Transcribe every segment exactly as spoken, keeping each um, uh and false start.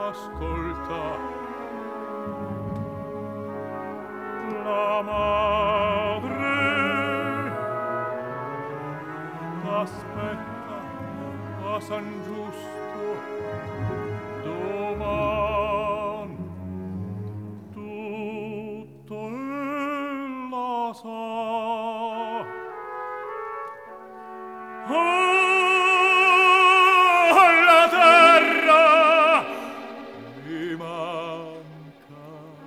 ascolta la madre aspetta a San Giusto doman tutto ella sa. Oh, la terra mi manca.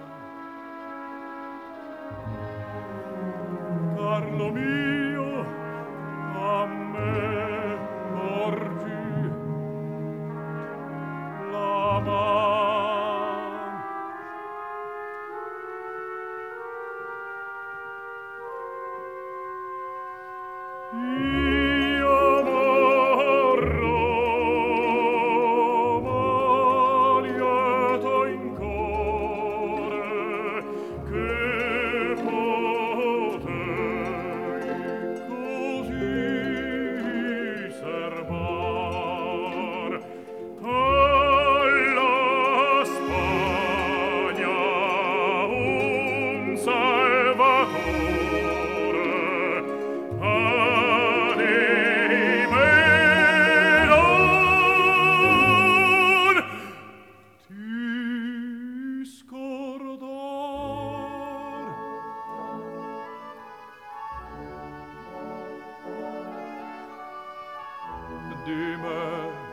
Carlo mio, a me porgi la man. Io morro ma lieto in core che potei così serbar alla Spagna un salvatore a dei melon ti scordar. Di me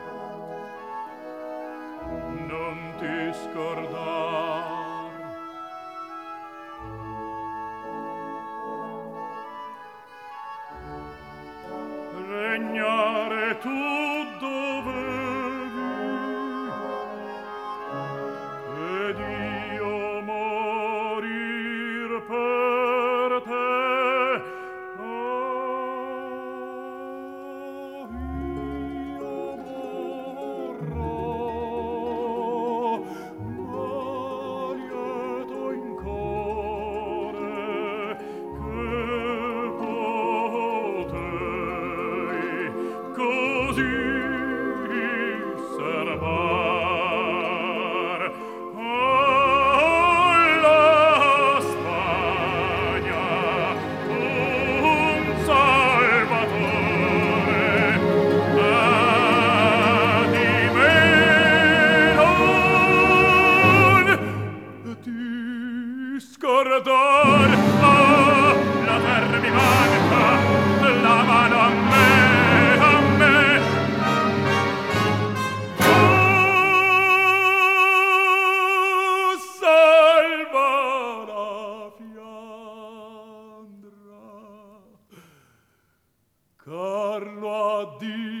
non ti scordar. Regnare tu dovevi ed io morir per te. Ah, io morrò ma lieto in core che potei così serbar alla Spagna un salvatore a di melon ti scordar. Ah, la terra mi manca, la mano a me, a me. Oh, salva la Fiandra, Carlo, addio.